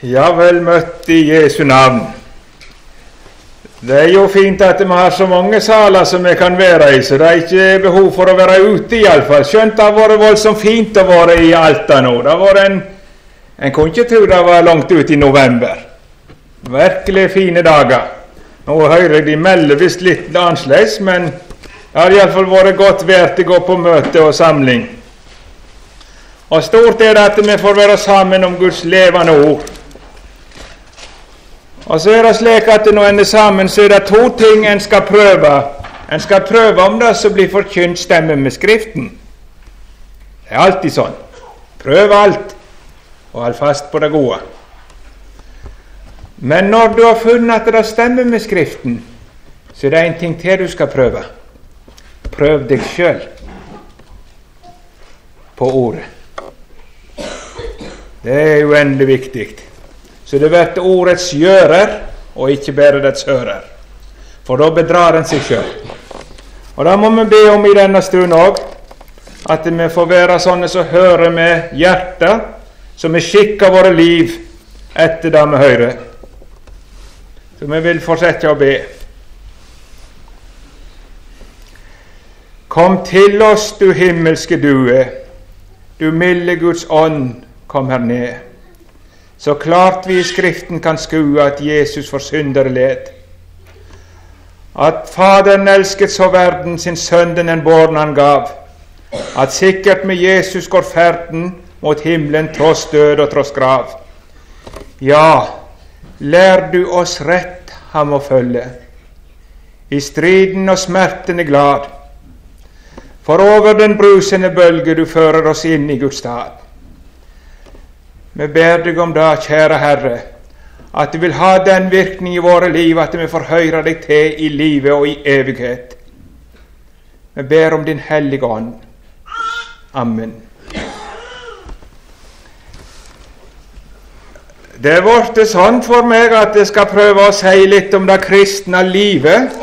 Ja, vel møtt i Jesu navn. Det er jo fint at vi har så mange saler som vi kan være i, så det er ikke behov for å være ute i alle fall. Skjønt det har vært voldsomt fint å være i Alta nå. Det har vært en kunne ikke tro det var langt ut i november. Virkelig fine dager. Nå hører jeg de melder visst litt annerledes, men det har i alle fall vært godt vær til å gå på møte og samling. Og stort er det at vi får være sammen om Guds levende ord. Og så er det slik at når en er sammen, så er det to ting en skal prøve. En skal prøve om det så blir forkynt stemme med Skriften. Det er alltid sånn. Prøv alt, og hold fast på det gode. Men når du har funnet at det stemmer med Skriften, så er det en ting til du skal prøve. Prøv deg selv på ordet. Det er uendelig viktig. Så det blir ordets gjører, og ikke bare dets hører. For da bedrar en seg selv. Og da må vi be om i denne stund også, at vi får være sånne som hører med hjertet, som vi skikker våre liv etter det vi hører. Så vi vil fortsette å be. Kom til oss, du himmelske due, du milde Guds ånd, kom her ned. Så klart vi i Skriften kan skue at Jesus for syndere led. At Faderen elsket så verden sin sønn den båren han gav. At sikkert med Jesus går ferden mot himmelen tross død og tross grav. Ja, lær du oss rett ham å følge. I striden og smerten er glad. For over den brusende bølge du fører oss inn i Guds stad. Vi ber deg om det, kjære Herre, at du vil ha den virkning i våre liv, at vi får høre deg til i livet og i evighet. Vi ber om din hellige ånd. Amen. Det er blitt sånn for meg at jeg skal prøve å si litt om det kristne livet.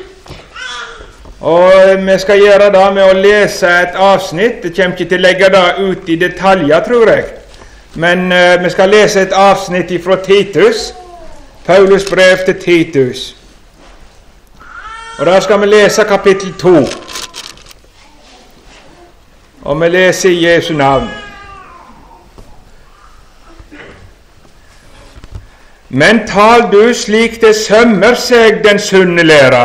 Og vi skal gjøre det med å lese et avsnitt. Jeg kommer ikke til å legge det ut i detaljer, tror jeg. Men vi skal lese et avsnitt fra Titus, Paulus brev til Titus. Og da skal vi lese kapittel 2. Og vi leser i Jesu navn. Men tal du slik det sømmer seg den sunne læra.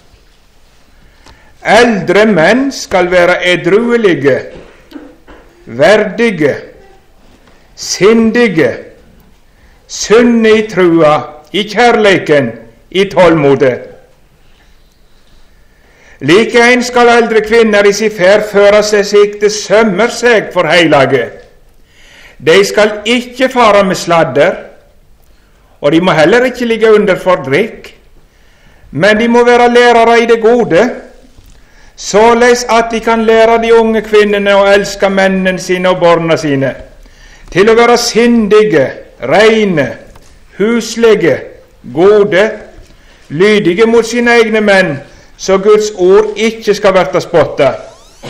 Eldre menn skal være edruelige, verdige, sindige, sunne i trua, i kjærleiken, i tålmodet. Likeens skal eldre kvinner i sin ferd føre seg slik det sømmer seg for heilage. De skal ikke fara med sladder, og de må heller ikke ligge under for drikk, men de må være lærere i det gode, såleis at de kan lære de unge kvinnene å elske mennene sine og barna sine, til å være sindige, reine, huslige, gode, lydige mot sine egne menn, så Guds ord ikke skal verte spottet.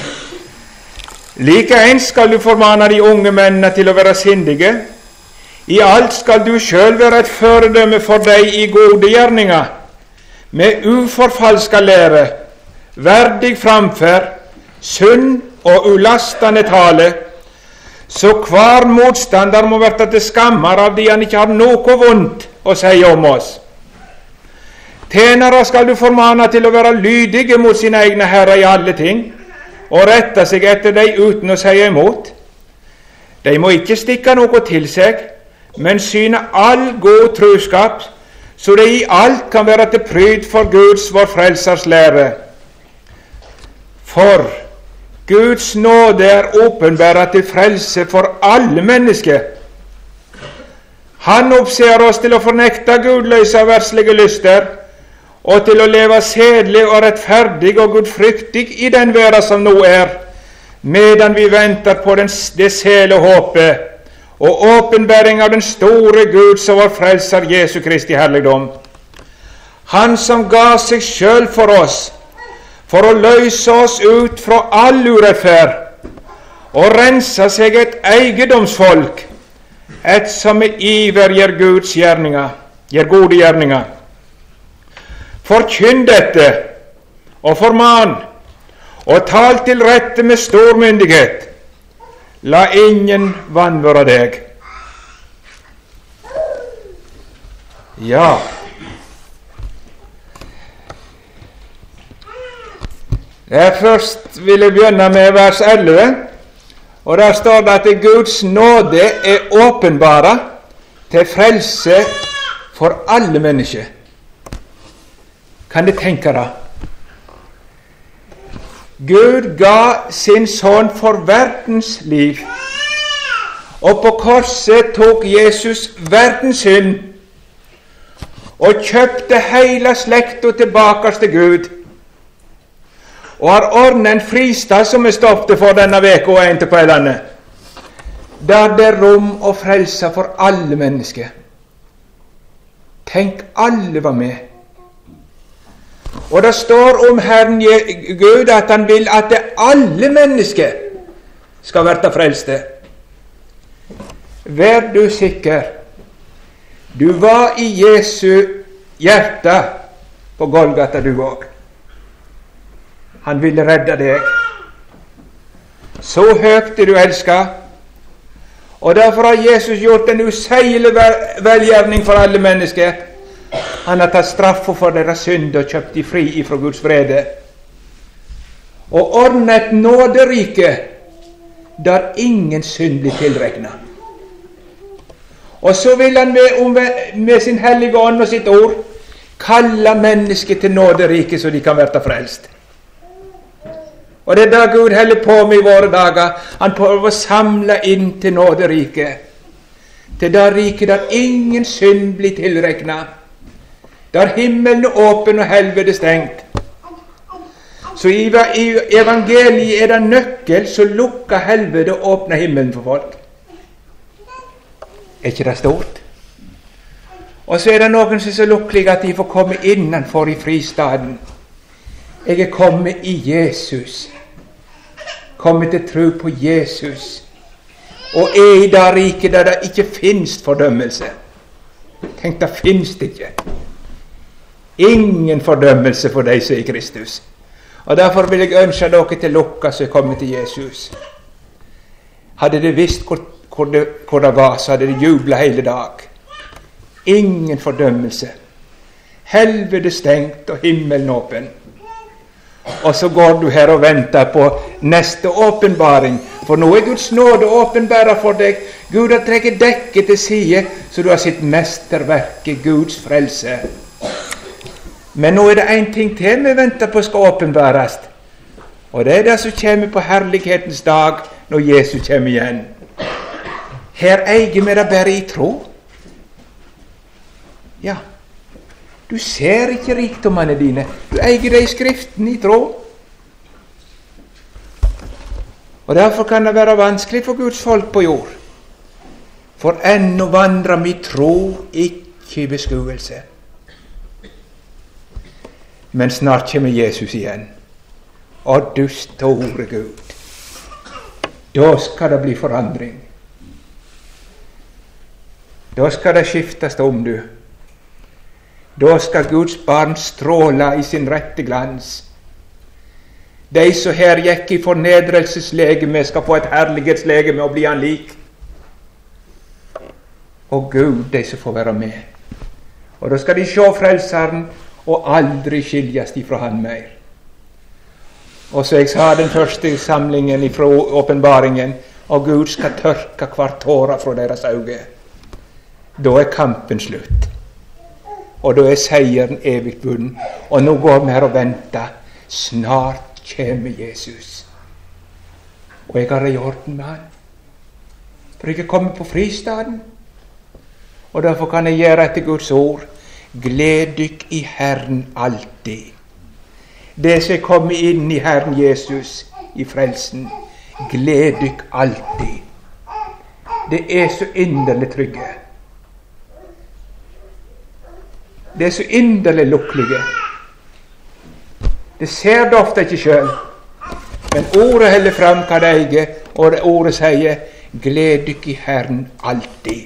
Likeens skal du formane de unge mennene til å være sindige. I alt skal du selv være et foredømme for deg i gode gjerninger, med uforfalska lære, verdig framferd, sunn og ulastende tale, så hver motstander må verte til skammer av de han ikke har noe vondt å si om oss. Tjenere skal du formane til å være lydige mot sine egne herrer i alle ting, og rette seg etter dem uten å si imot. De må ikke stikke noe til seg, men syne all god truskap, så de i alt kan være til pryd for Guds, vår frelsers lære. For Guds nåde er åpenbæret til frelse for alle mennesker. Han oppser oss til å fornekte gudløse og verslige lyster, og til å leve sedelig og rettferdig og gudfryktig i den verden som nå er, medan vi venter på det sele håpet og åpenbæring av den store Guds og vår frelser Jesu Kristi herligdom. Han som ga seg selv for oss, for å løse oss ut fra all urettferd og rense seg et eiendomsfolk, et som med iver gjør Guds gjerninger, gjør gode gjerninger. Forkynn dette, og forman, og tal til rette med stor myndighet. La ingen vanvøre deg. Ja, først vil jeg begynne med vers 11, og der står det at Guds nåde er åpenbara til frelse for alle mennesker. Kan du tenke deg? Gud ga sin sønn for verdens liv, og på korset tok Jesus verdens synd og kjøpte hele slekta tilbake til Gud, og har ordnet en fristad som vi stoppet for denne veka og en til kveldene, der det er rom og frelse for alle mennesker. Tenk, alle var med. Og det står om Herren Gud at han vil at alle mennesker skal være frelste. Vær du sikker, du var i Jesu hjerte på Golgata du òg. Han ville redde deg. Så høyt er du elsket, og derfor har Jesus gjort en useigelig velgjerning for alle mennesker. Han har tatt straffen for deres synd og kjøpt de fri ifra Guds vrede, og ordnet et nåderike der ingen synd blir tilregnet. Og så vil han med sin hellige ånd og sitt ord kalle mennesket til nåderike så de kan være frelst. Og det er det Gud holder på med i våre dager. Han prøver å samle inn til nåderiket, til det riket der ingen synd blir tilregnet, der himmelen er åpen og helvete stengt. Så i evangeliet er det nøkkel som lukker helvete og åpner himmelen for folk. Er ikke det stort? Og så er det noen som er så lukkelige at de får komme innenfor i fristaden. Jeg er kommet i Jesus, kommet til tro på Jesus, og er i det riket der det ikke finnes fordømmelse. Tenk, det finnes det ikke. Ingen fordømmelse for deg som er i Kristus. Og derfor vil jeg ønske dere til lukka som er kommet til Jesus. Hadde de visst hvor det var, så hadde de jublet hele dag. Ingen fordømmelse. Helvete stengt og himmelen åpen. Og så går du her og venter på neste åpenbaring, for nå er Guds nåde åpenbæret for deg. Gud har trekket dekket til side, så du har sitt mesterverke, Guds frelse. Men nå er det en ting til vi venter på skal åpenbæres, og det er det som kommer på herlighetens dag når Jesus kommer igjen. Her eier vi det bare i tro. Ja, du ser ikke rikdommene dine, du eier det i Skriften i tro. Og derfor kan det være vanskelig for Guds folk på jord, for ennå vandrer mi tro ikke i beskuelse. Men snart kommer Jesus igjen. Å, du store Gud, da skal det bli forandring. Da skal det skiftes om, du. Da skal Guds barn stråle i sin rette glans. De som her gikk i fornedrelseslegeme skal få et herlighetslegeme og bli han lik. Og Gud, de som får være med. Og da skal de se Frelseren og aldri skiljes ifra han mer. Og så jeg sa den første samlingen ifra åpenbaringen, og Gud skal tørke hver tåre fra deres øyne. Da er kampen slutt, og da er seieren evig vunnet. Og nå går vi her og venter. Snart kommer Jesus, og jeg har det i orden med han, for jeg er kommet på fristaden, og derfor kan jeg gjøre etter Guds ord. Gled dykk i Herren alltid. Det som er kommet inn i Herren Jesus i frelsen, gled dykk alltid. Det er så inderlig trygge. Det er så inderlig lukkelige. Det ser det ofte ikke selv, men ordet heller fram hva det eier, og det ordet sier, gled dykk i Herren alltid.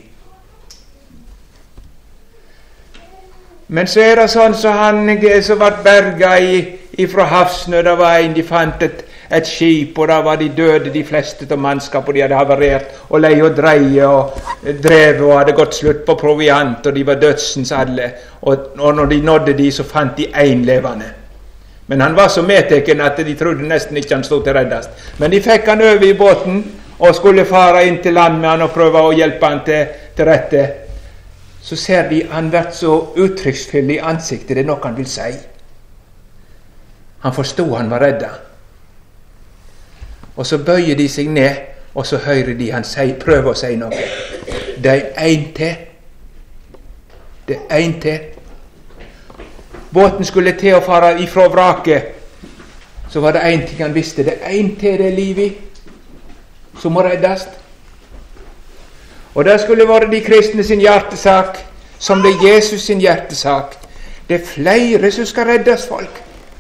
Men så det sånn så han som ble berga ifra havsnø, det var en, de fant et skip, og da var de døde, de fleste av mannskap, og de hadde havarert, og lei og dreie, og drevet, og hadde gått slutt på proviant, og de var dødsens alle, og når de nådde de, så fant de en levende. Men han var så medteken at de trodde nesten ikke han stod til reddast. Men de fikk han over i båten, og skulle fare inn til land med han, og prøve å hjelpe han til rette. Så ser de han vært så uttrykksfull i ansiktet, det er noe han vil si. Han forstod han var redda. Og så bøyer de seg ned, og så hører de han prøve å si noe. Det er en til. Det er en til. Båten skulle til å fare ifra vraket. Så var det en ting han visste. Det er en til det er liv i, som må reddast. Og det skulle være de kristne sin hjertesak, som det er Jesus sin hjertesak. Det er flere som skal reddes, folk.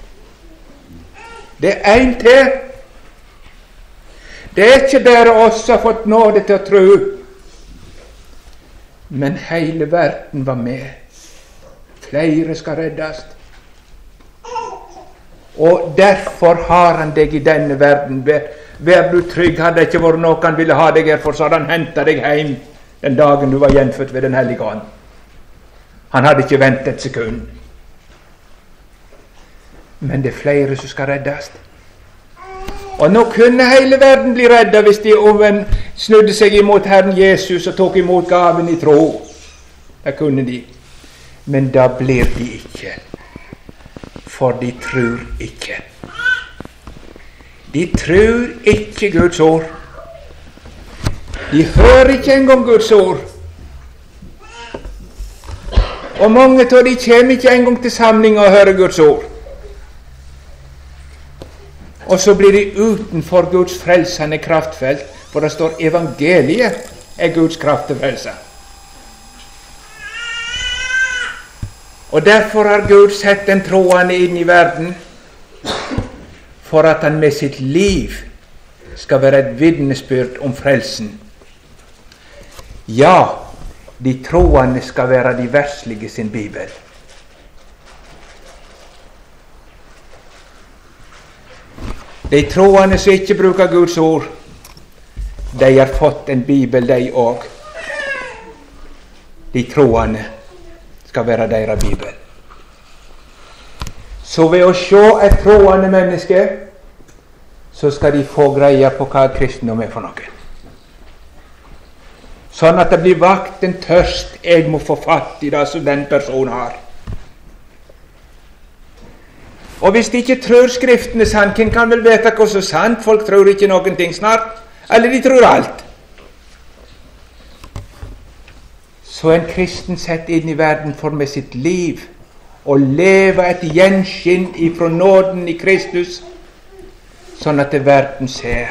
Det er en til. Det er ikke bare oss som har fått nåde til å tro, men hele verden var med. Flere skal reddes. Og derfor har han deg i denne verden. Vær du trygg, hadde det ikke vært noe han ville ha deg her for, så hadde han hentet deg hjem den dagen du var gjenfødt ved den hellige ånd. Han hadde ikke ventet et sekund. Men det er flere som skal reddes. Og nå kunne hele verden bli redda hvis de snudde seg imot Herren Jesus og tok imot gaven i tro. Det kunne de. Men da blir de ikke. For de tror ikke. De tror ikke Guds ord. De hører ikke engang Guds ord. Og mange av de kommer ikke engang til samling og hører Guds ord. Og så blir de utenfor Guds frelsende kraftfelt, for det står evangeliet er Guds kraft til frelse. Og derfor har Gud sett den troende inn i verden, for at han med sitt liv skal være et vitnesbyrd om frelsen. Ja, de troende skal være de verslige sin Bibel. De troende som ikke bruker Guds ord, de har fått en Bibel, de òg. De troende skal være deres Bibel. Så ved å se et troende menneske, så skal de få greie på hva kristendom er for noe. Sånn at det blir vakt en tørst jeg må få fatt i det som den personen har. Og hvis de ikke tror Skriften er sant, hvem kan vel vite hva som er sant? Folk tror ikke noen ting snart, eller de tror alt. Så en kristen sett inn i verden for med sitt liv og leve et gjenskinn ifra nåden i Kristus, sånn at verden ser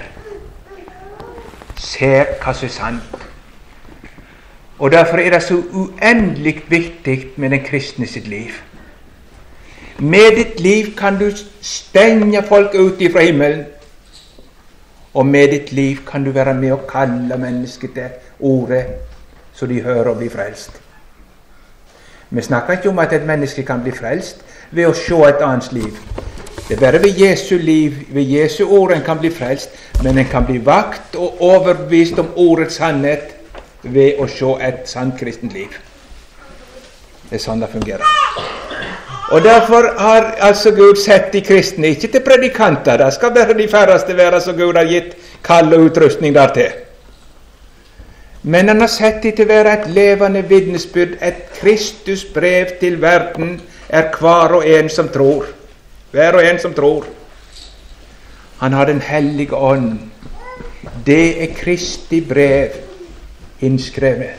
hva som er sant. Og derfor er det så uendelig viktig med den kristne sitt liv. Med ditt liv kan du stenge folk ut ifra himmelen, og med ditt liv kan du være med å kalle mennesket til ordet, så de hører og blir frelst. Vi snakker ikke om at et menneske kan bli frelst ved å se et annet liv. Det er bare ved Jesu liv, ved Jesu ord en kan bli frelst, men en kan bli vakt og overbevist om ordets sannhet ved å se et sant kristent liv. Det er sånn det fungerer. Og derfor har altså Gud sett de kristne ikke til predikanter. Det skal bare de færreste være så Gud har gitt kall og utrustning dertil. Men han har sett de til å være et levende vitnesbyrd, et Kristus brev til verden er hver og en som tror. Hver og en som tror. Han har den hellige ånd. Det er Kristi brev innskrevet.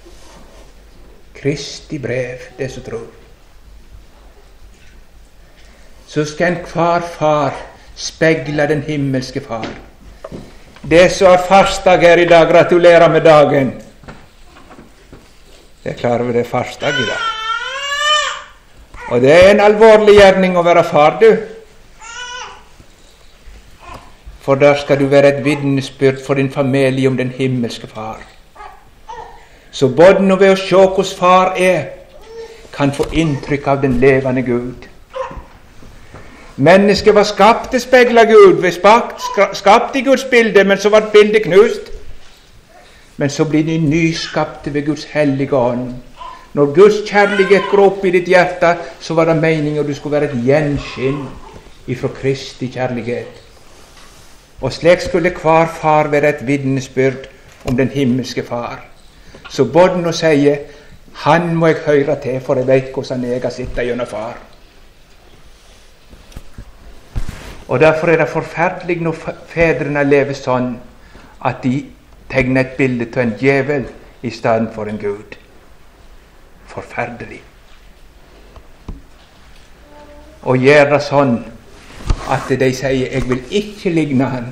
Kristi brev, det som tror. Så skal en hver far spegle den himmelske far. Det som har farsdag her i dag, gratulerer med dagen. Det er klar over det er farsdag i dag. Og det er en alvorlig gjerning å være far, du. For der skal du være et vitnesbyrd for din familie om den himmelske far. Så både når vi ser hvordan far kan få inntrykk av den levende Gud. Mennesket var skapt til speil av Gud, vi skapt i Guds bilde, men så var bildet knust. Men så blir de nyskapte ved Guds hellige ånd. Når Guds kjærlighet går opp i ditt hjerte, så var det meningen at du skulle være et gjenskinn ifra Kristi kjærlighet. Og slik skulle hver far være et vitnesbyrd om den himmelske far. Så både nå sier, han må jeg høre til, for jeg vet hvordan jeg har sittet gjennom far. Og derfor er det forferdelig når fedrene lever sånn, at de tegner et bilde til en djevel i stedet for en Gud. Forferdelig. Og gjør det sånn at de sier, jeg vil ikke ligne han.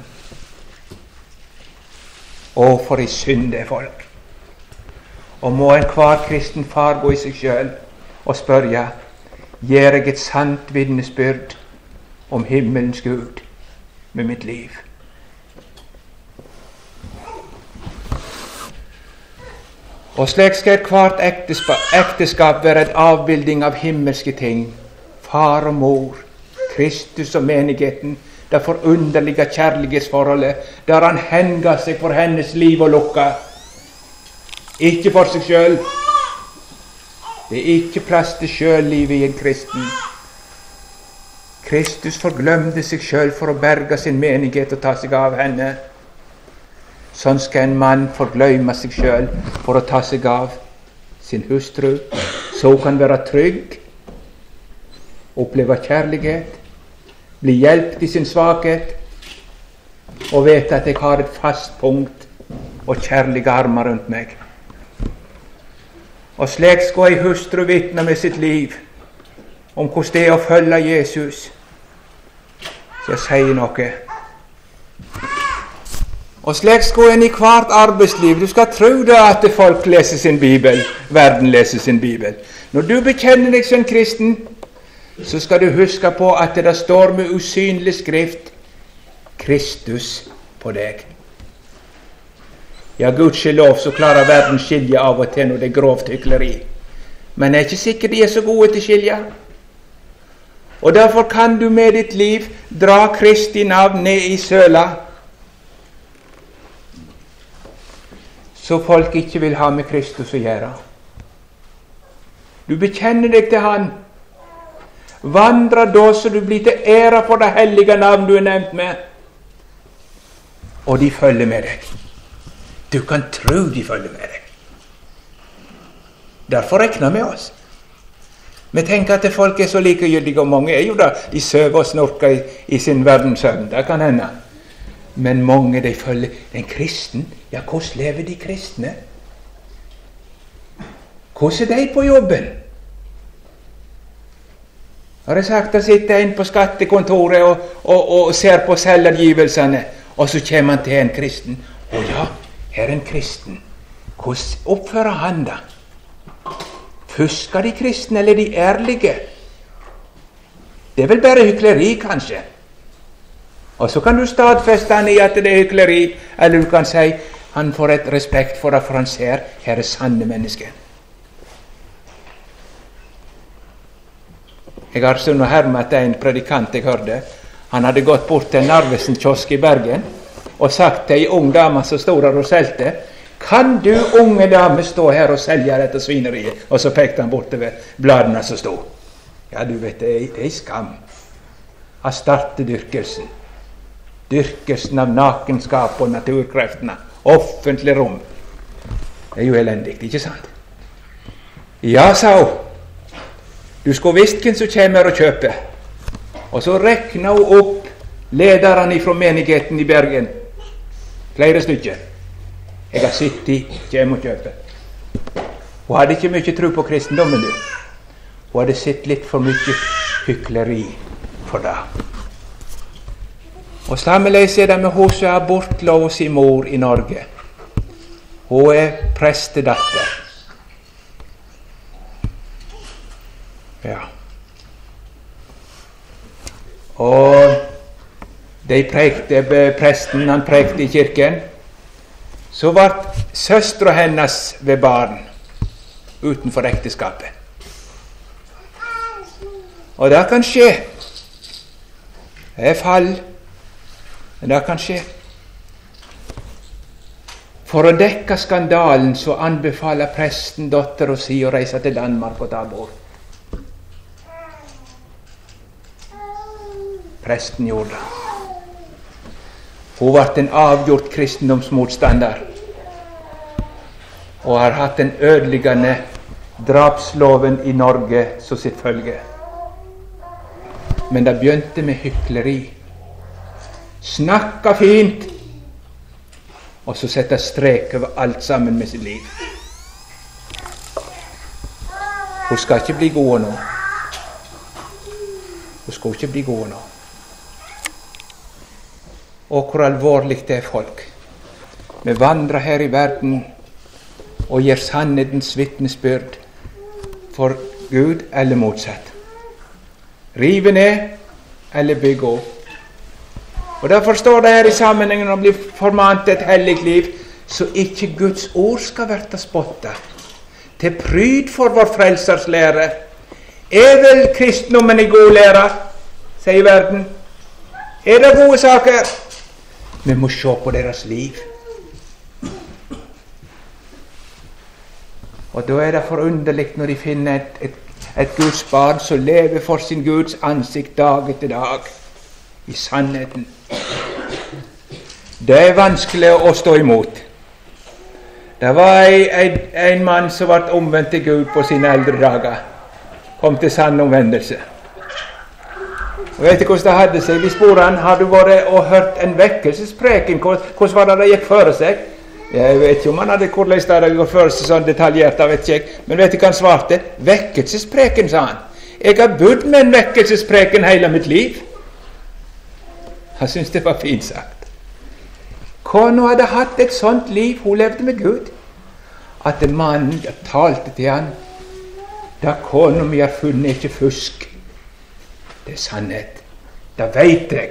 Å, for en synd det er folk. Og må enhver kristen far gå i seg selv og spørre, gjør jeg et sant vitnesbyrd om himmelens Gud med mitt liv? Og slik skal hvert ekteskap være et avbilding av himmelske ting. Far og mor, Kristus og menigheten, det forunderlige kjærlighetsforholdet, der han henga seg for hennes liv og lukka. Ikke for seg sjøl. Det er ikke plass til sjøllivet i en kristen. Kristus forglømte seg sjøl for å berge sin menighet og ta seg av henne. Sånn skal en mann forgløyme seg sjøl for å ta seg av sin hustru, så kan være trygg, oppleve kjærlighet, bli hjulpet i sin svakhet, og vite at jeg har et fast punkt og kjærlige armer rundt meg. Og slik skal ei hustru vitne med sitt liv om hvordan det er å følge Jesus. Så jeg sier noe. Og slik skal en i hvert arbeidsliv. Du skal tro det at folk leser sin Bibel, verden leser sin Bibel. Når du bekjenner deg som kristen, så skal du huske på at det står med usynlig skrift Kristus på deg. Ja, gudskjelov så klarer verden skilje av og til når det er grovt hykleri. Men jeg er ikke sikker de er så gode til skilje. Og derfor kan du med ditt liv dra Kristi navn ned i søla, så folk ikke vil ha med Kristus å gjøre. Du bekjenner deg til Han. Vandra da så du blir til ære for det hellige navn du er nevnt med. Og de følger med deg. Du kan tro de følger med deg. Derfor regner med oss. Vi tenker at folk er så likegyldige, og mange er jo da, de søver og snorker i sin verdenssøvn. Det kan hende. Men mange de følger en kristen. Ja, hvordan lever de kristne? Hvordan er de på jobben? Har jeg sagt, det sitter en på skattekontoret og ser på selvangivelsene, og så kommer han til en kristen. Å ja, her er en kristen. Hvordan oppfører han da? Fusker de kristne, eller de ærlige? Det er vel bare hykleri, kanskje. Og så kan du stadfeste han i at det er hykleri, eller du kan si han får et respekt for det, for han ser her er sanne mennesker. Jeg har sånn å herme at en predikant jeg hørte, han hadde gått bort til en Narvesen-kiosk i Bergen og sagt til en ung dame som stod der og selte, kan du, unge dame, stå her og selge dette svineriet? Og så pekte han bortover bladene som stod. Ja, du vet, det er skam. Han startet dyrkelsen. Dyrkelsen av nakenskap og naturkreftene. Offentlig rom. Det er jo elendig, ikke sant? Ja, sa hun. Du skulle visst hvem som kommer og kjøper. Og så rekna hun opp lederne fra menigheten i Bergen. Flere stykker. Jeg har sittet, kjem og kjøper. Hun hadde ikke mye tro på kristendommen, du. Hun hadde sett litt for mye hykleri for det. Og sammenleis er det med hun som er bortlov sin mor i Norge. Hun er prestedatter. Ja. Og presten han prekte i kirken, så var søstra hennes ved barn utenfor ekteskapet. Og det kan skje. Det er fall, men det kan skje. For å dekke skandalen så anbefaler presten datteren si å reise til Danmark og ta abort. Presten gjorde det. Hun ble en avgjort kristendomsmotstander og har hatt den ødeleggende drapsloven i Norge som sitt følge. Men det begynte med hykleri. Snakka fint, og så sette strek over alt sammen med sitt liv. Hun skal ikke bli god nå. Hun skal ikke bli god nå. Og hvor alvorlig det er, folk. Vi vandrer her i verden og gir sannhetens vitnesbyrd for Gud eller motsatt. Rive ned eller bygge opp. Og derfor står det her i sammenhengen om å bli formant til et hellig liv, så ikke Guds ord skal være spottet. Til pryd for vår frelsers lære. Er vel kristendommen i god lære, sier verden? Er det gode saker? Vi må se på deres liv. Og da er det forunderlig når de finner et Guds barn som lever for sin Guds ansikt dag etter dag i sannheten. Det er vanskelig å stå imot. Det var en mann som ble omvendt til Gud på sine eldre dager. Kom til sann omvendelse. Og vet du hvordan det hadde seg? Vi spør han, har du vært og hørt en vekkelsespreken? Hvordan var det gikk føre seg? Jeg vet ikke om han hadde hvordan det hadde gått føre seg sånn detaljert, det vet ikke. Men vet du hva han svarte? Vekkelsespreken, sa han. Jeg har bodd med en vekkelsespreken hele mitt liv. Han syntes det var fint sagt. Kona hadde hatt et sånt liv, hun levde med Gud, at mannen talte til han. Da kona mi har funnet ikke fusk. Det er sannhet. Det vet jeg.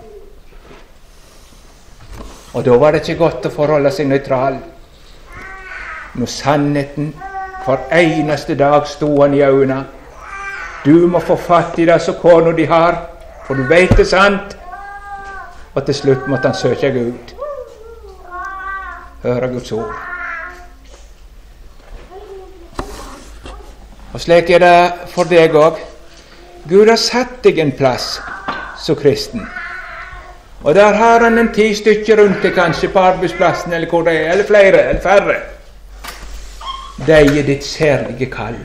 Og da var det ikke godt å forholde seg nøytral. Når sannheten hver eneste dag stod han i øynene. Du må få fatt i det som kona de har, for du vet det sant. Og til slutt måtte han søke Gud. Høre Guds ord. Og slik er det for deg også. Gud har satt deg en plass som kristen. Og der har han en 10 stykker rundt deg, kanskje på arbeidsplassen, eller hvor det er, eller flere, eller færre. De er ditt særlige kall.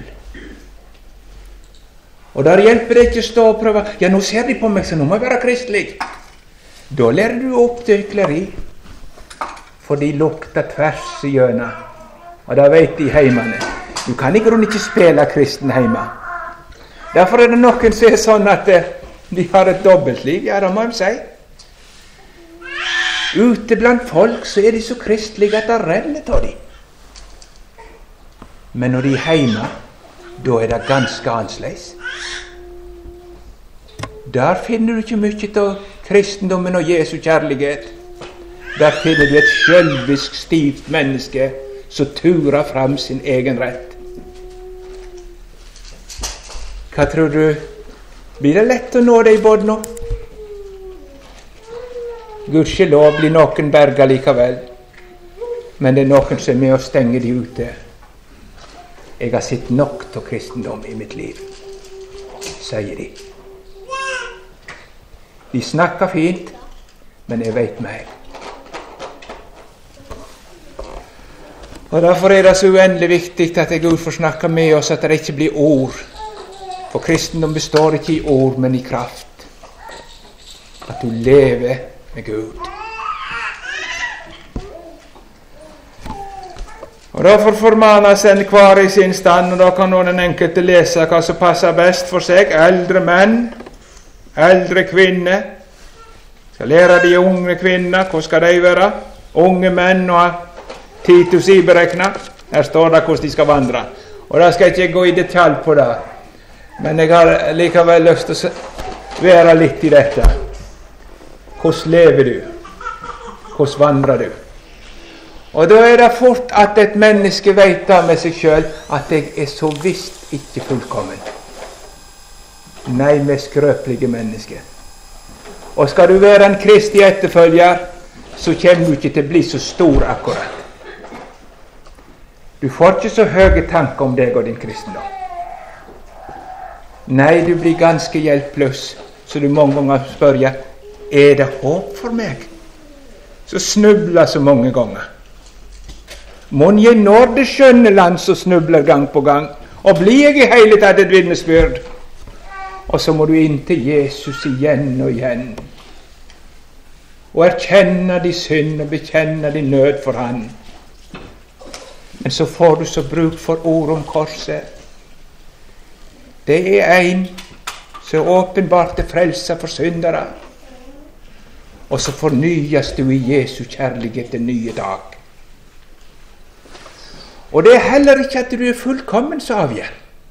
Og der hjelper det ikke å stå og prøve. Ja, nå ser de på meg, så nå må jeg være kristelig. Da lærer du opp til hykleri. For de lukter tvers i hjørnet. Og da vet de heimene. Du kan i grunnen ikke spille kristen heima. Derfor er det noen som er sånn at de har et dobbeltliv. Ja, det må jeg si. Ute blant folk så er de så kristelige at det renner av dem. Men når de er heima, da er det ganske annerledes. Der finner du ikke mye av kristendommen og Jesu kjærlighet. Der finner du et sjølvisk, stivt menneske som turer fram sin egen rett. Hva tror du? Blir det lett å nå det i båd nå? Gudskjelov blir noen berga likevel. Men det er noen som er med å stenge de ute. Jeg har sett nok til kristendom i mitt liv, sier de. De snakker fint, men jeg vet mer. Og derfor er det så uendelig viktig at Gud får snakke med oss, at det ikke blir ord. For kristendom består ikke i ord, men i kraft. At du lever med Gud. Og derfor formanes en hver i sin stand, og da kan den enkelte lese hva som passer best for seg. Eldre menn, eldre kvinner. Skal lære de unge kvinner, hvor skal de være? Unge menn og Titus i berekna. Her står det hvordan de skal vandre. Og da skal jeg ikke gå i detalj på det. Men jeg har likevel lyst til å være litt i dette. Hvordan lever du? Hvordan vandrer du? Og da er det fort at et menneske vet da med seg selv at jeg er så visst ikke fullkommen. Nei, vi er skrøpelige mennesker. Og skal du være en Kristi etterfølger, så kommer du ikke til å bli så stor akkurat. Du får ikke så høye tanker om deg og din kristendom. Nei, du blir ganske hjelpeløs, så du mange ganger spør, er det håp for meg? Så snubler så mange ganger. Mon jeg når det skjønne land så snubler gang på gang, og blir jeg i hele tatt et vitnesbyrd? Og så må du inn til Jesus igjen og igjen, og erkjenne din synd og bekjenne din nød for han. Men så får du så bruk for ord om korset. Det er en så åpenbart er frelsa for syndere, og så fornyes du i Jesu kjærlighet til nye dag. Og det er heller ikke at du er fullkommen så avgjør.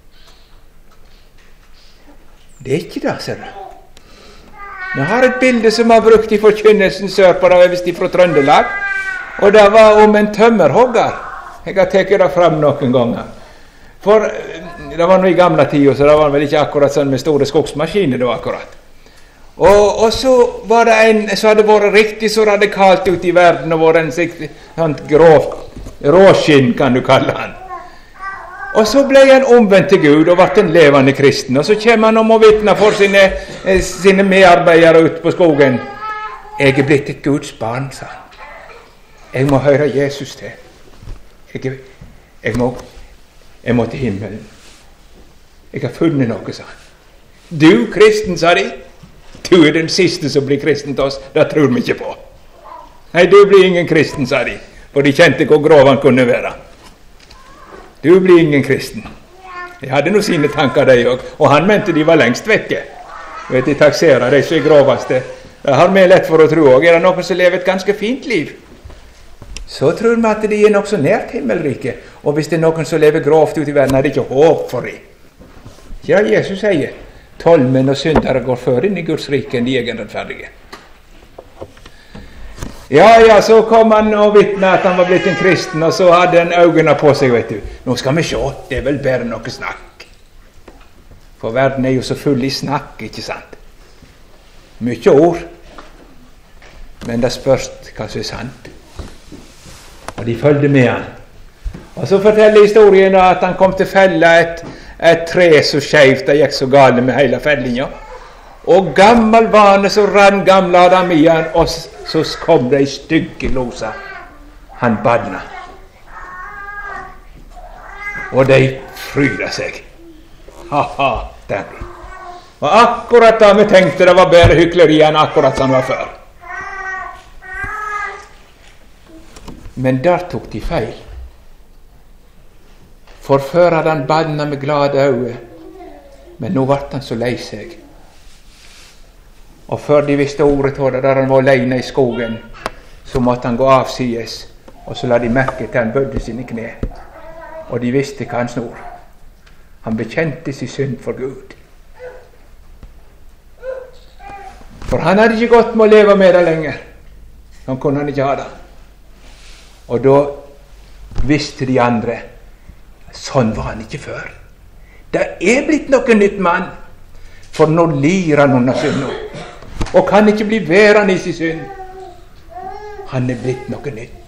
Det er ikke det, ser du. Vi har et bilde som har brukt i forkynnelsen sørpå, da visst fra Trøndelag, og det var om en tømmerhogger. Jeg har tatt det fram noen ganger. For det var noe i gamle tider, så det var vel ikke akkurat sånn med store skogsmaskiner da akkurat. Og så var det en som hadde vært riktig så radikalt ute i verden, og vært en sånn grov råskinn, kan du kalle han. Og så ble han omvendt til Gud og ble en levende kristen. Og så kommer han om å vitne for sine medarbeidere ute på skogen. Jeg er blitt et Guds barn, sa han. Jeg må høre Jesus til. Jeg må til himmelen. Jeg har funnet noe, sa han. Du kristen, sa de. Du er den siste som blir kristen til oss. Det tror vi ikke på. Nei, du blir ingen kristen, sa de. For de kjente hvor grov han kunne være. Du blir ingen kristen. Jeg hadde nå sine tanker de også, og han mente de var lengst vekke. Vet de takserer de som er groveste. Det har vi lett for å tro også. Er det noen som lever et ganske fint liv, så tror vi at de er nok så nært himmelriket. Og hvis det er noen som lever grovt ut i verden, er det ikke håp for dem. Ja, Jesus sier, 12 menn og syndere går før inn i Guds rike enn de egenrettferdige. Ja, så kom han og vitnet at han var blitt en kristen, og så hadde han øynene på seg, vet du. Nå skal vi se, det er vel bare noe snakk. For verden er jo så full i snakk, ikke sant? Mye ord, men det spørs hva som er sant. Og de følgde med han. Og så forteller historien at han kom til fella et tre så skjevt, det gikk så gale med hele fellinga. Og gammel vane så rann gamle Adam i han, og så kom det i stygge losa. Han badna. Og de fryda seg. Ha, den. Og akkurat da vi tenkte det var bedre hykleri enn akkurat som var før. Men der tok de feil. For før hadde han badna med glade øyne, men nå ble han så lei seg. Og før de visste ordet til det, der han var alene i skogen, så måtte han gå avsides, og så la de merke til han bødde sine kne. Og de visste hva han snor. Han bekjente sin synd for Gud. For han hadde ikke godt med å leve med det lenger. Han kunne han ikke ha det. Og da visste de andre, sånn var han ikke før. Det er blitt noe nytt mann, for nå lir han under synd nå. Og kan ikke bli værende i sin synd. Han er blitt noe nytt.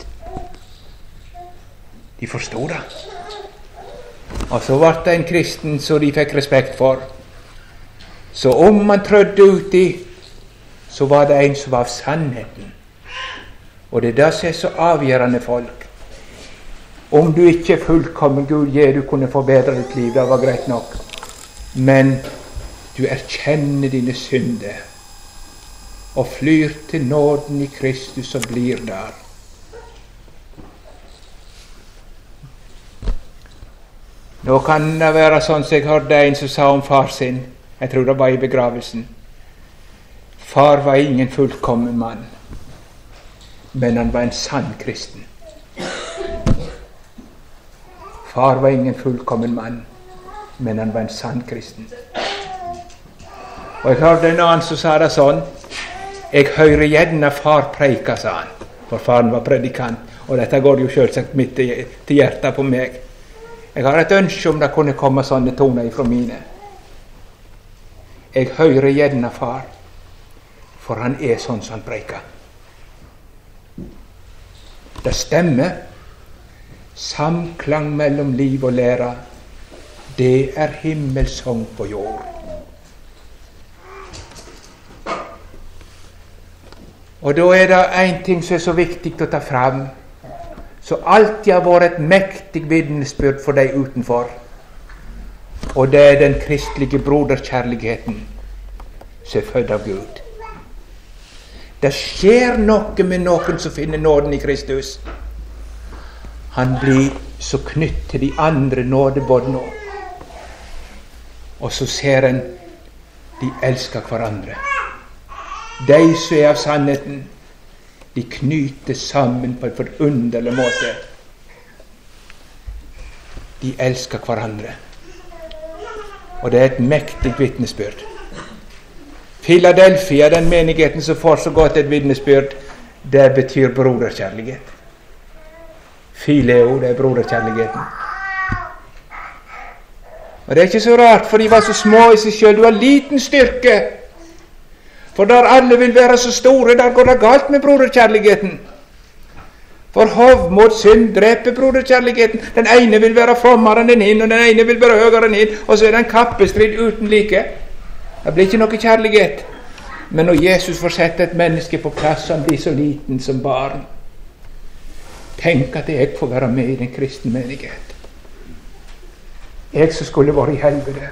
De forstod det. Og så ble det en kristen som de fikk respekt for. Så om man trødde uti, så var det en som var av sannheten. Og det er det som er så avgjørende, folk. Om du ikke er fullkommen, Gud du kunne forbedre ditt liv, det var greit nok. Men du erkjenner dine synder og flyr til nåden i Kristus og blir der. Nå kan det være sånn som jeg hørte en som sa om far sin, jeg tror det var i begravelsen. Far var ingen fullkommen mann, men han var en sann kristen. Far var ingen fullkommen mann, men han var en sann kristen. Og jeg hørte en annen som sa det sånn, Jeg hører gjerne far preika, sa han, for faren var predikant, og dette går jo selvsagt midt til hjertet på meg. Jeg har et ønske om det kunne komme sånne toner ifra mine. Jeg hører gjerne far, for han er sånn som han preika. Det stemmer. Samklang mellom liv og lære, det er himmelsång på jord. Og da er det en ting som er så viktig å ta fram, som alltid har vært et mektig vitnesbyrd for deg utenfor, og det er den kristelige broderkjærligheten som er født av Gud. Det skjer noe med noen som finner nåden i Kristus. Han blir så knytt til de andre nådebådene, og så ser en de elsker hverandre. De som er av sannheten, de knyter sammen på en forunderlig måte. De elsker hverandre. Og det er et mektig vitnesbyrd. Philadelphia, den menigheten som får så godt et vitnesbyrd, det betyr broderkjærlighet. Phileo, det er broderkjærligheten. Og det er ikke så rart, for de var så små i seg selv. Du har liten styrke. For der alle vil være så store, der går det galt med broderkjærligheten. For hovmod, synd dreper broderkjærligheten. Den ene vil være frommere enn den ene, og den ene vil være høyere enn den, og så er det en kappestrid uten like. Det blir ikke noe kjærlighet. Men når Jesus får sette et menneske på plass, han blir så liten som barn. Tenk at jeg får være med i den kristne menighet. Jeg som skulle vært i helvete.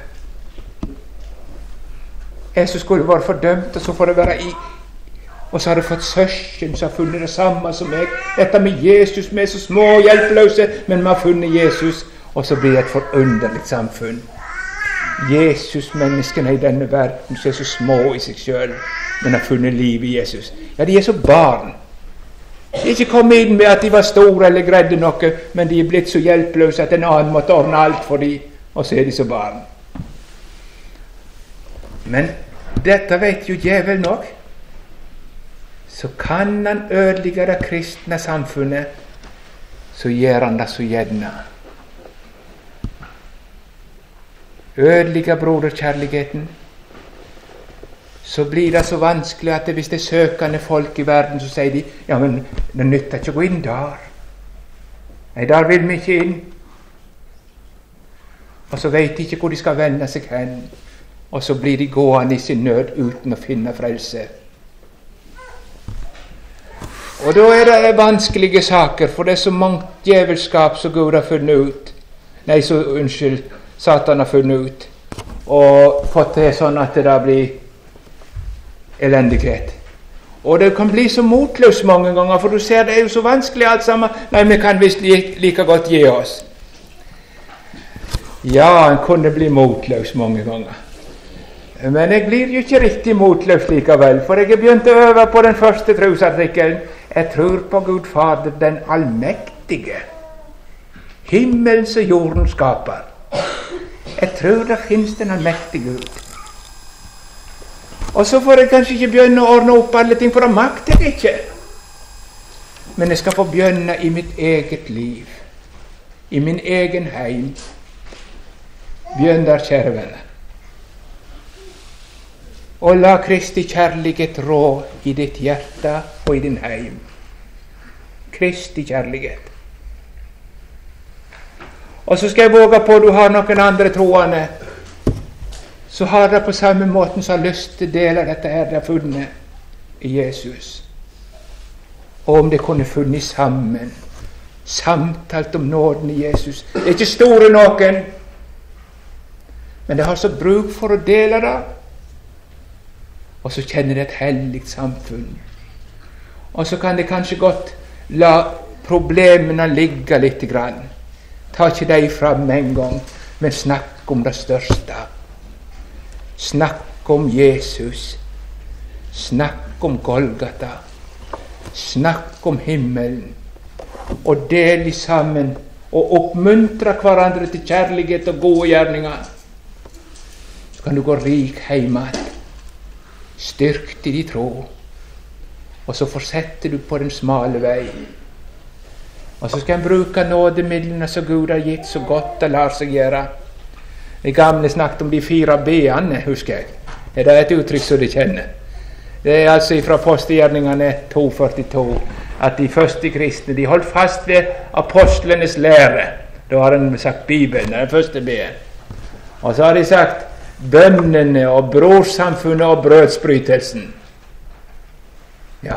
Jeg som skulle vært fordømt, og så får det være i. Og så har jeg fått søsken som har funnet det samme som meg. Dette med Jesus, vi er så små og hjelpeløse, men vi har funnet Jesus, og så blir det et forunderligt samfunn. Jesus-menneskene i denne verden som er så små i seg selv, men har funnet liv i Jesus. Ja, de er så barn. De er ikke kommet inn med at de var store eller greide noe, men de er blitt så hjelpeløse at en annen måtte ordne alt for dem, og så er de så barn. Men dette vet jo djevel nok. Så kan han ødelegge det kristne samfunnet, så gjør han det så gjerne. Ødelegge broderkjærligheten, så blir det så vanskelig at hvis det er søkende folk i verden, så sier de, ja, men det nytter ikke å gå inn der. Nei, der vil vi ikke inn. Og så vet de ikke hvor de skal vende seg hen, og så blir de gående i sin nød uten å finne frelse. Og da er det vanskelige saker, for det er så mange djevelskap som Gud har funnet ut. Nei, Satan har funnet ut, og fått det sånn at det da blir elendighet. Og det kan bli så motløs mange ganger, for du ser det er jo så vanskelig alt sammen. Nei, vi kan visst like godt gi oss. Ja, han kunne bli motløs mange ganger. Men jeg blir jo ikke riktig motløs likevel, for jeg har begynt å øve på den første trosartikkelen. Jeg tror på Gud Fader, den allmektige, himmels og jorden skaper. Jeg tror det finnes den allmektige Gud. Og så får jeg kanskje ikke begynne å ordne opp alle ting, for det makter jeg ikke. Men jeg skal få begynne i mitt eget liv, i min egen heim. Begynn der, kjære venner. Og la Kristi kjærlighet rå i ditt hjerte og i din heim. Kristi kjærlighet. Og så skal jeg våge på at du har noen andre troende, så har det på samme måten som har lyst til å dele dette her det har funnet i Jesus. Og om det kunne funnet sammen, samtalt om nåden i Jesus. Det er ikke store noen, men det har så bruk for å dele det. Og så kjenner det et helligt samfunn. Og så kan det kanskje godt la problemene ligge litt grann. Ta ikke deg fram en gang, men snakk om det største. Snakk om Jesus. Snakk om Golgata. Snakk om himmelen. Og del sammen og oppmuntre hverandre til kjærlighet og gode gjerninger. Så kan du gå rik hjemme, styrkt i din tro, og så fortsetter du på den smale vei. Og så skal en bruke nådemidlene som Gud har gitt så godt det lar seg gjøre. De gamle snakket om de 4 B-ene, husker jeg. Det er et uttrykk som de kjenner. Det er altså fra Apostelgjerningene 2:42 at de første kristne de holdt fast ved apostlenes lære. Da har de sagt Bibelen, den første B-en. Og så har de sagt bønnene og brorsamfunnet og brødsbrytelsen. Ja.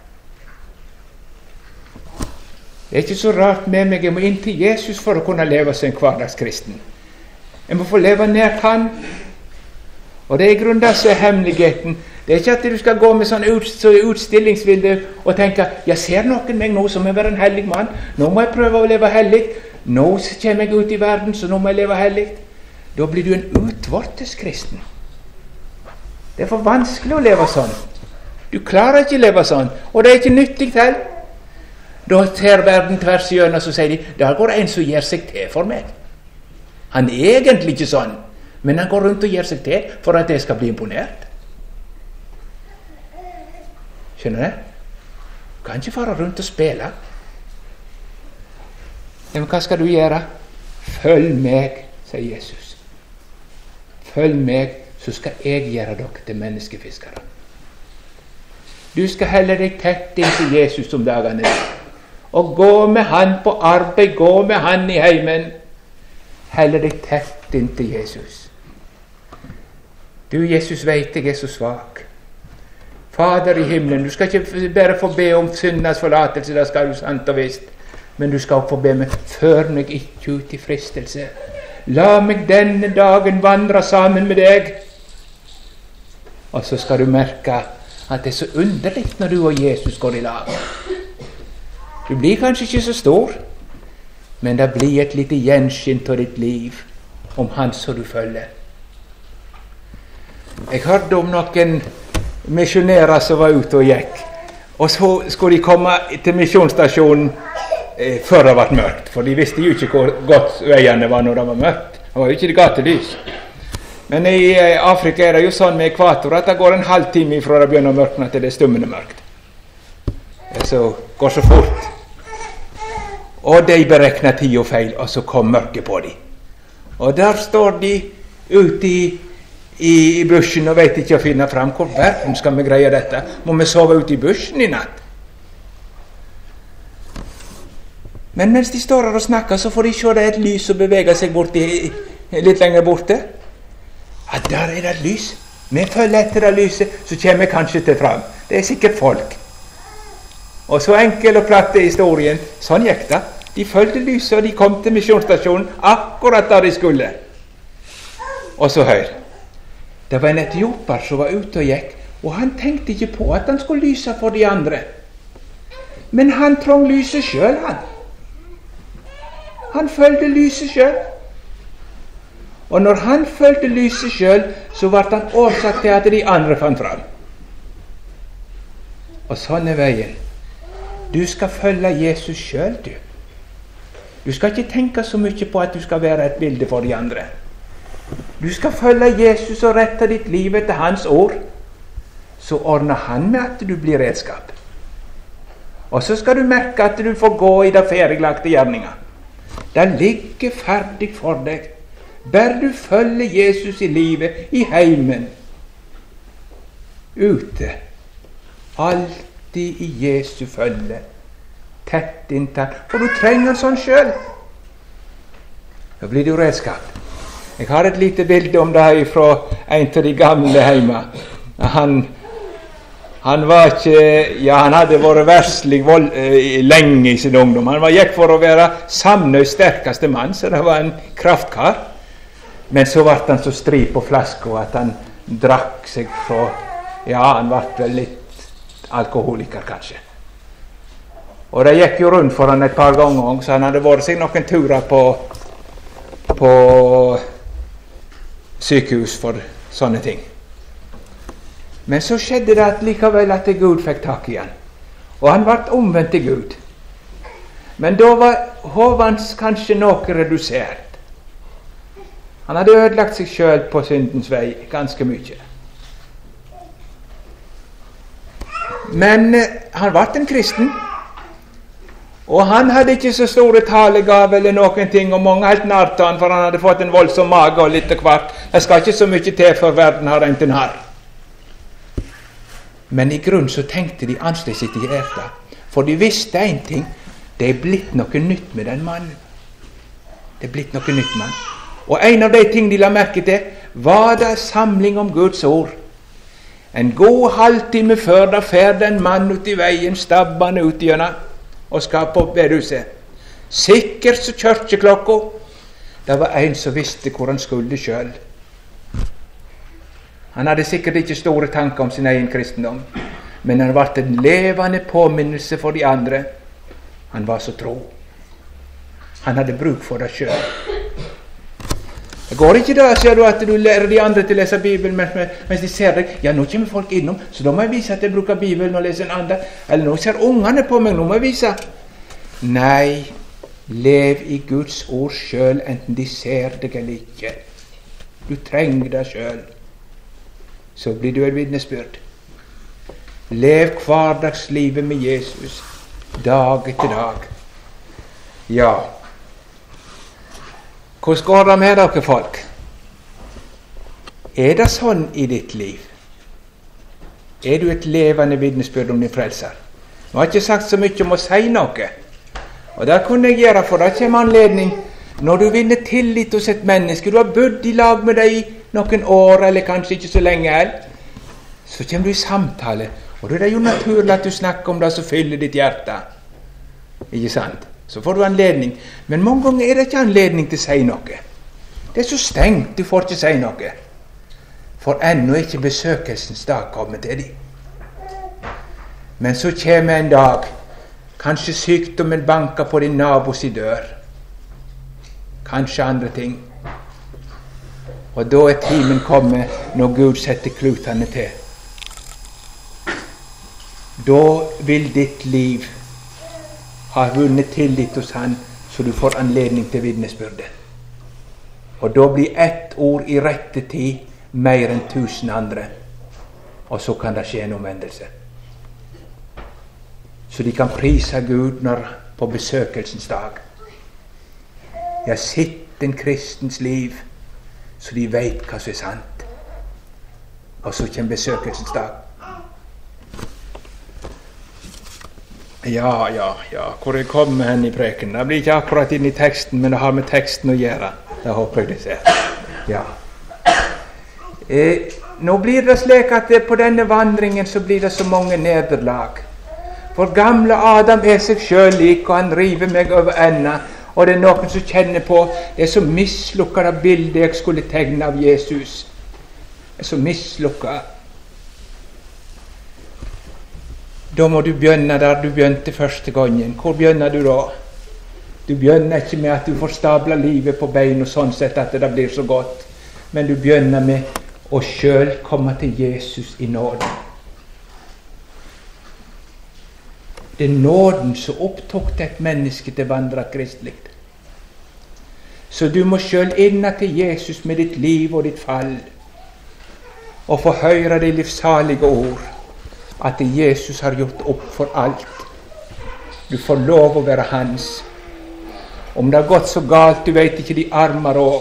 Det er ikke så rart med meg. Jeg må inn til Jesus for å kunne leve som en hverdagskristen. Jeg må få leve nært Han. Og det er i grunnen det som er hemmeligheten. Det er ikke at du skal gå med sånn utstillingsbilde og tenke, jeg ser noen meg nå som er være en hellig mann. Nå må jeg prøve å leve hellig. Nå kommer jeg ut i verden, så nå må jeg leve hellig. Da blir du en utvortes kristen. Det er for vanskelig å leve sånn. Du klarer ikke å leve sånn, og det er ikke nyttig til. Da ser verden tvers igjennom, og så sier de, der går en som gjør seg til for meg. Han er egentlig ikke sånn, men han går rundt og gjør seg til for at jeg skal bli imponert. Skjønner du? Du kan ikke fare rundt og spille. Men hva skal du gjøre? Følg meg, sier Jesus. Følg meg, så skal jeg gjøre dere til menneskefiskere. Du skal helle deg tett inn til Jesus om dagene. Og gå med Han på arbeid, gå med Han i heimen. Helle deg tett inn til Jesus. Du, Jesus, vet jeg er så svak. Fader i himmelen, du skal ikke bare få be om syndas forlatelse, det skal du sant og visst. Men du skal få be meg, før meg ikke ut i fristelse. La meg denne dagen vandre sammen med deg. Og så skal du merke at det er så underlig når du og Jesus går i lag. Du blir kanskje ikke så stor, men det blir et lite gjenskinn av ditt liv om Han som du følger. Jeg hørte om noen misjonærer som var ute og gikk, og så skulle de komme til misjonsstasjonen før det ble mørkt, for de visste jo ikke hvor godt veiene var når det var mørkt. Det var jo ikke det gatelys. Men i Afrika er det jo sånn med ekvator at det går en halvtime fra det begynner å mørkne til det er stummende mørkt. Det går så fort. Og de berekner tid og feil, og så kom mørket på dem. Og der står de ute i bushen og vet ikke å finne fram. Hvor verden skal vi greie dette? Må vi sove ute i bushen i natt? Men mens de står her og snakker, så får de se det et lys som beveger seg litt lenger borte. Ja, der er det et lys. Vi følger etter det lyset, så kommer vi kanskje til fram. Det er sikkert folk. Og så enkel og platt er historien. Sånn gikk det. De følgde lyset, og de kom til misjonsstasjonen akkurat der de skulle. Og så hør. Det var en etioper som var ute og gikk, og han tenkte ikke på at han skulle lyse for de andre. Men han trong lyset selv, han. Han følgde lyset selv. Og når han følgde lyset selv, så ble han årsak til at de andre fant fram. Og sånn er veien. Du skal følge Jesus selv, du. Du skal ikke tenke så mye på at du skal være et bilde for de andre. Du skal følge Jesus og rette ditt liv etter hans ord. Så ordner han med at du blir redskap. Og så skal du merke at du får gå i det ferdiglagte gjerninga. Det ligger ferdig for deg. Bare du følger Jesus i livet, i heimen, ute. Alltid i Jesu følge. Tett inntil. For du trenger en sånn sjøl. Da blir du redskap. Jeg har et lite bilde om det fra en av de gamle hjemme. Han var ikke, han hadde vært verslig lenge i sin ungdom. Han gikk for å være Samnøys sterkeste mann, så det var en kraftkar. Men så ble han så stri på flaska at han drakk seg fra, han ble vel litt alkoholiker kanskje. Og det gikk jo rundt for han et par ganger, så han hadde vært seg noen turer på sykehus for sånne ting. Men så skjedde det at likevel at Gud fikk tak i han, og han ble omvendt til Gud. Men da var hodet hans kanskje noe redusert. Han hadde ødelagt seg selv på syndens vei ganske mye. Men han ble en kristen. Og han hadde ikke så store talegave eller noen ting, og mange helt nært han, for han hadde fått en voldsom mage og litt av hvert. Det skal ikke så mye til for verden har en til narr. Men i grunnen så tenkte de annerledes i hjertet, for de visste en ting: det er blitt noe nytt med den mannen. Det er blitt noe nytt med han. Og en av de ting de la merke til, var det samling om Guds ord. En god halvtime før da fer en mann ut i veien, stabbende ut gjennom og skal på bedehuset. Sikkert så kirkeklokka. Det var en som visste hvor han skulle sjøl. Han hadde sikkert ikke store tanker om sin egen kristendom, men han ble en levende påminnelse for de andre. Han var så tro. Han hadde bruk for det sjøl. Det går ikke da, ser du, at du lærer de andre til å lese Bibelen mens de ser deg. Ja, nå kommer folk innom, så da må jeg vise at jeg bruker Bibelen og leser en andre. Eller nå ser ungene på meg, nå må jeg vise. Nei, lev i Guds ord sjøl, enten de ser deg eller ikke. Du trenger det sjøl. Så blir du et vitnesbyrd. Lev hverdagslivet med Jesus, dag etter dag. Ja. Hvordan går det med dere folk? Er det sånn i ditt liv? Er du et levende vitnesbyrd om din frelser? Nå har jeg ikke sagt så mye om å si noe. Og det kunne jeg gjøre, for det kommer anledning når du vinner tillit hos et menneske. Du har bodd i lag med deg i noen år, eller kanskje ikke så lenge, så kommer du i samtale, og da er det jo naturlig at du snakker om det som fyller ditt hjerte. Ikke sant? Så får du anledning. Men mange ganger er det ikke anledning til å si noe. Det er så stengt, du får ikke si noe. For ennå er ikke besøkelsens dag kommet til dem. Men så kommer en dag, kanskje sykdommen banker på din nabos dør. Kanskje andre ting. Og da er timen kommet når Gud setter klutene til. Da vil ditt liv har vunnet tillit hos han, så du får anledning til vitnesbyrdet. Og da blir ett ord i rette tid mer enn 1000 andre. Og så kan det skje en omvendelse. Så de kan prise Gud på besøkelsens dag. Jeg har sett en kristens liv, så de vet hva som er sant. Og så kommer besøkelsens dag. Ja, hvor jeg kommer hen i preken. Det blir ikke akkurat inn i teksten, men det har med teksten å gjøre. Det håper jeg det ser. Ja. Nå blir det slik at på denne vandringen så blir det så mange nederlag. For gamle Adam er seg selv lik, og han river meg over enda. Og det er noen som kjenner på det er så mislukket det bildet jeg skulle tegne av Jesus. Det er så mislukket. Da må du begynne der du begynte første gangen. Hvor begynner du da? Du begynner ikke med at du får stablet livet på bein og sånn sett at det blir så godt. Men du begynner med å selv komme til Jesus i nåden. Det er nåden som opptok et menneske til å vandre kristelig. Så du må selv inna til Jesus med ditt liv og ditt fall, og få høre de livsalige ord, at Jesus har gjort opp for alt. Du får lov å være hans. Om det har gått så galt, du vet ikke de armer og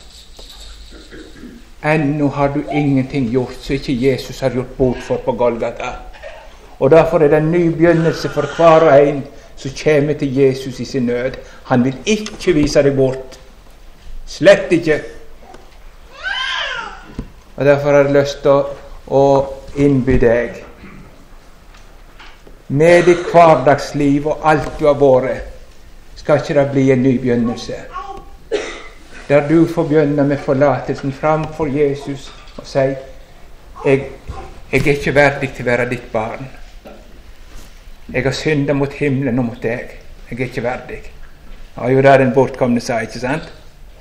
ennå har du ingenting gjort så ikke Jesus har gjort bort for på Golgata. Og derfor er det en ny begynnelse for hver og en som kommer til Jesus i sin nød. Han vil ikke vise deg bort. Slett ikke. Og derfor har jeg lyst til å innby deg med ditt hverdagsliv og alt du har vært, skal ikke det bli en ny begynnelse. Der du får begynne med forlatelsen framfor Jesus og si, jeg er ikke verdig til å være ditt barn. Jeg har syndet mot himmelen og mot deg. Jeg er ikke verdig. Det var jo det den bortkomne sa, ikke sant?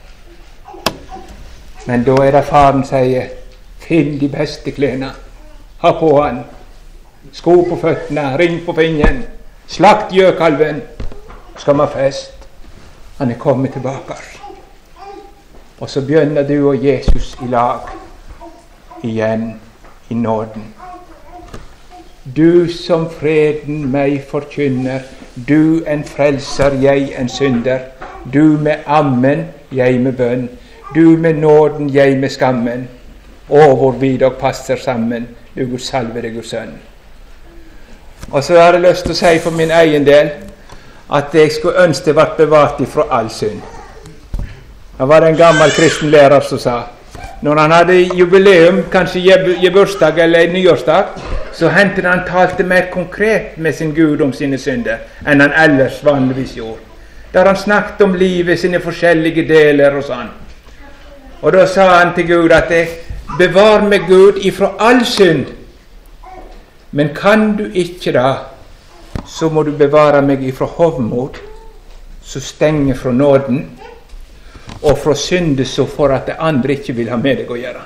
Men da er det faren sier, finn de beste klærne, ha på han, sko på føttene, ring på fingeren, slakt gjøkalven, skal man fest. Han er kommet tilbake. Og så begynner du og Jesus i lag igjen i nåden. Du som freden meg forkynner, du en frelser, jeg en synder. Du med ammen, jeg med bønn. Du med nåden, jeg med skammen. Å, hvor vi dog passer sammen, du Guds salvede Guds sønn. Og så har jeg lyst til å si for min egen del at jeg skulle ønske det var bevart ifra all synd. Det var en gammel kristen lærer som sa, når han hadde jubileum, kanskje bursdag eller nyårsdag, så hendte han talte mer konkret med sin Gud om sine synder enn han ellers vanligvis gjorde. Der han snakket om livet, sine forskjellige deler og sånn. Og da sa han til Gud at bevar meg Gud ifra all synd, men kan du ikke da, så må du bevare meg ifra hovmod, så stenger fra nåden, og fra synde så for at det andre ikke vil ha med deg å gjøre.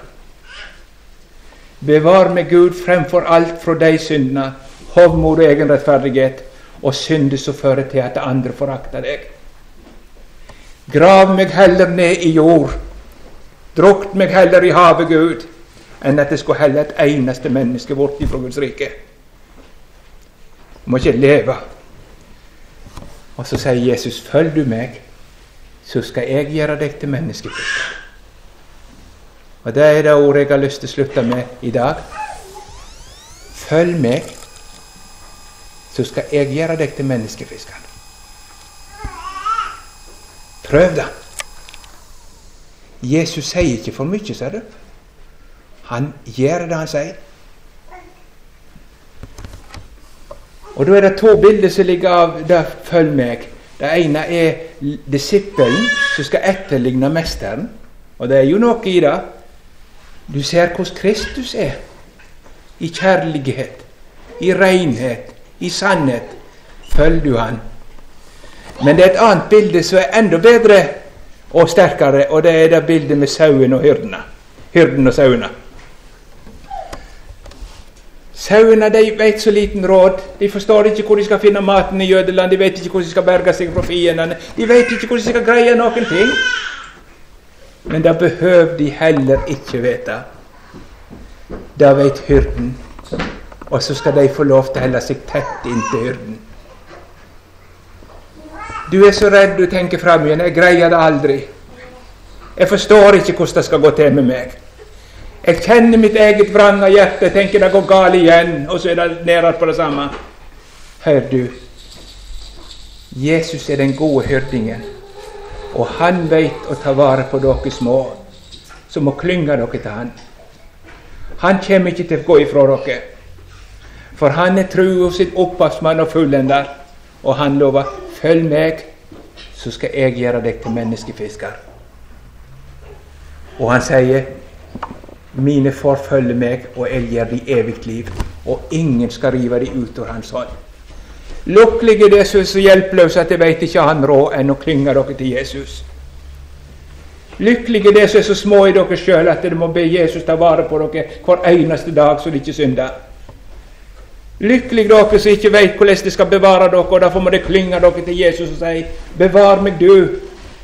Bevar meg Gud fremfor alt fra de syndene, hovmod og egenrettferdighet, og synde så fører til at det andre forakter deg. Grav meg heller ned i jord, drukne meg heller i havet, Gud, enn at det skulle helle et eneste menneske bort ifra Guds rike. Du må ikke leve. Og så sier Jesus, følg du meg, så skal jeg gjøre deg til menneskefisker. Og det er det ordet jeg har lyst til å slutte med i dag. Følg meg, så skal jeg gjøre deg til menneskefisker. Prøv det. Jesus sier ikke for mye, ser du. Han gjør det han sier. Og da er det to bilder som ligger av det følg meg. Det ene er disippelen som skal etterligne mesteren. Og det er jo noe i det. Du ser hvordan Kristus er. I kjærlighet, i renhet, i sannhet. Følg du han. Men det er et annet bilde som er enda bedre og sterkere, og det er det bildet med sauen og hyrdene. Hyrden og sauene. Sauene, de vet så liten råd. De forstår ikke hvor de skal finne maten i Jødeland. De vet ikke hvor de skal berge seg fra fiendene. De vet ikke hvor de skal greie noen ting. Men det behøver de heller ikke vite. Det vet hyrden. Og så skal de få lov til å holde seg tett inntil hyrden. Du er så redd du tenker frem igjen. Jeg greier det aldri. Jeg forstår ikke hvordan det skal gå til med meg. Jeg kjenner mitt eget vranga hjerte, jeg tenker det går galt igjen, og så er det nedad på det samme. Hør du, Jesus er den gode hyrdingen, og han vet å ta vare på dere små, som må klynge dere til han. Han kommer ikke til å gå ifra dere, for han er tro og sitt opphavsmann og fullender, og han lover, følg meg, så skal jeg gjøre deg til menneskefisker. Og han sier, mine får følge meg, og jeg gir de evigt liv, og ingen skal rive de ut av hans hånd. Lukkelige det som er så hjelpeløse at jeg vet ikke han råd enn å klynge dere til Jesus. Lykkelige det som er så små i dere selv at dere må be Jesus ta vare på dere hver eneste dag så de ikke synder. Lykkelige dere som ikke vet hvordan de skal bevare dere, og derfor må de klynge dere til Jesus og si, bevar meg du.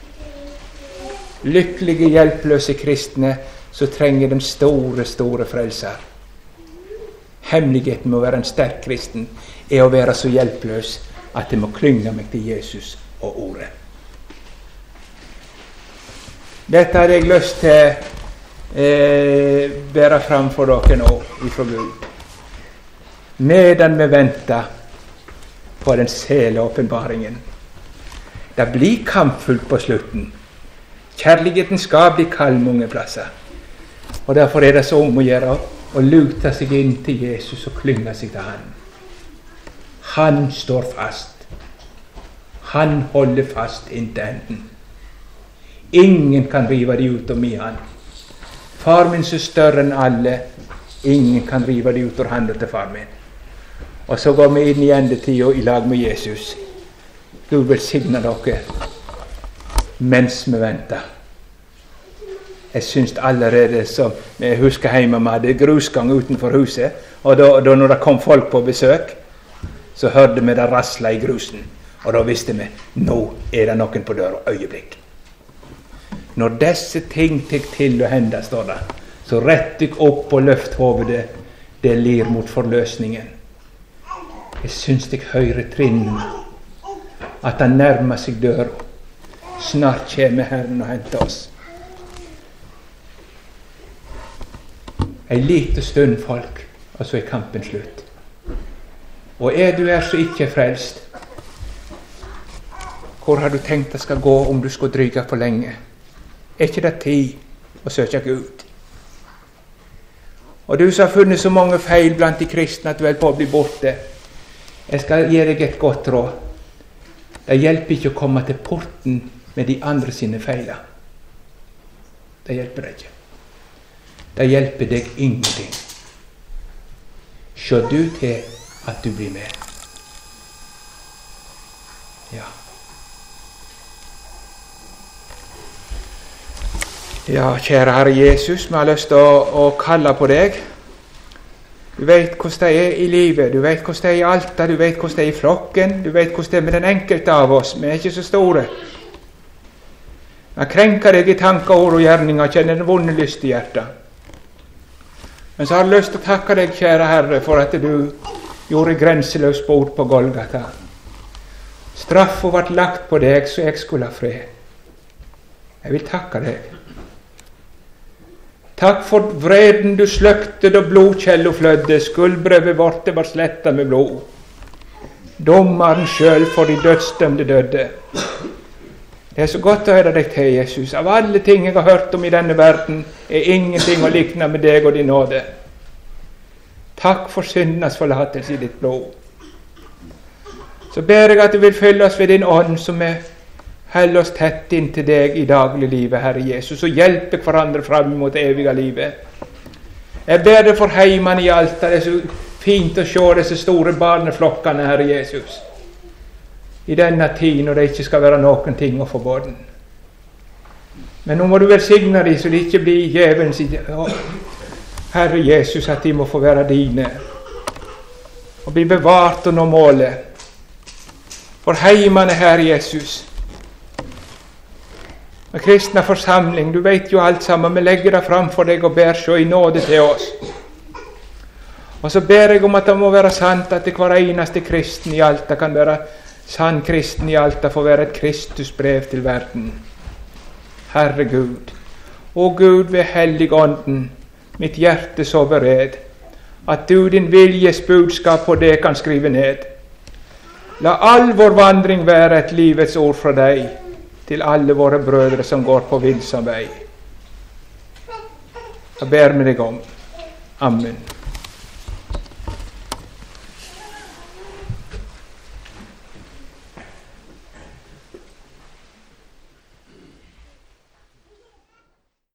Lykkelige hjelpeløse kristne så trenger den store, store frelser. Hemmeligheten med å være en sterk kristen er å være så hjelpeløs at jeg må klynge meg til Jesus og ordet. Dette hadde jeg lyst til bære fram for dere nå ifra Gud. Medan vi venter på den sele åpenbaringen. Det blir kampfullt på slutten. Kjærligheten skal bli kald mange plasser. Og derfor er det så om å gjøre å lute seg inn til Jesus og klynge seg til han. Han står fast. Han holder fast inntil enden. Ingen kan rive de ut om i han. Far min er større enn alle. Ingen kan rive de ut av handen til far min. Og så går vi inn i endetiden i lag med Jesus. Gud velsigne dere mens vi venter. Jeg synes allerede som jeg husker hjemme vi hadde grusgang utenfor huset, og da når det kom folk på besøk, så hørte vi det rasla i grusen, og da visste vi, nå er det noen på døra, øyeblikk. Når disse ting tek til å hende, står det, så rett dykk opp og løft hovedet, det lir mot forløsningen. Jeg syns jeg hører trinnene, at han nærmer seg døra. Snart kommer Herren og henter oss. En liten stund, folk, og så er kampen slutt. Og du så ikke frelst, hvor har du tenkt det skal gå om du skal dryge for lenge? Ikke det tid å søke Gud? Og du som har funnet så mange feil blant de kristne at du er på å bli borte, jeg skal gi deg et godt råd. Det hjelper ikke å komme til porten med de andre sine feiler. Det hjelper deg ikke. Det hjelper deg ingenting. Se du til at du blir med. Ja. Ja, kjære Herre Jesus, vi har lyst til å kalle på deg. Du vet hvordan det er i livet, du vet hvordan det er i Alta, du vet hvordan det er i flokken, du vet hvordan det er med den enkelte av oss. Vi er ikke så store. Vi krenker deg i tanker, ord og gjerninger, kjenner den vonde lyst i hjertet. Men så har jeg lyst til å takke deg, kjære Herre, for at du gjorde grenseløs bot på Golgata. Straffen ble lagt på deg, så jeg skulle ha fred. Jeg vil takke deg. Takk for vreden du sløkte da blodkjellet flødde, skuldbrevet vårt det var slettet med blod. Dommeren selv for de dødsdømte døde. Det er så godt å høre deg til, Jesus. Av alle ting jeg har hørt om i denne verden, er ingenting å likne med deg og din nåde. Takk for syndenes forlatelse i ditt blod. Så ber jeg at du vil fylle oss ved din ånd, som holder oss tett inn til deg i dagliglivet, Herre Jesus, og hjelpe hverandre fram mot det evige livet. Jeg ber deg for heimene i Alta. Det er så fint å se disse store barneflokkene, Herre Jesus, i denne tid når det ikke skal være noen ting å forbåde. Men nå må du velsigne dem, så de ikke blir djevelens, Herre Jesus, at de må få være dine, og bli bevart og nå målet. For heimene, Herre Jesus, med kristne forsamling, du vet jo alt sammen, vi legger det fram for deg og ber så i nåde til oss. Og så ber jeg om at det må være sant at hver eneste kristen i Alta kan være sann kristen i Alta, for å være et Kristusbrev til verden. Herre Gud, å Gud ved Helligånden, mitt hjerte så bered, at du din viljes budskap på det kan skrive ned. La all vår vandring være et livets ord fra deg, til alle våre brødre som går på villsom vei. Jeg ber med deg om. Amen.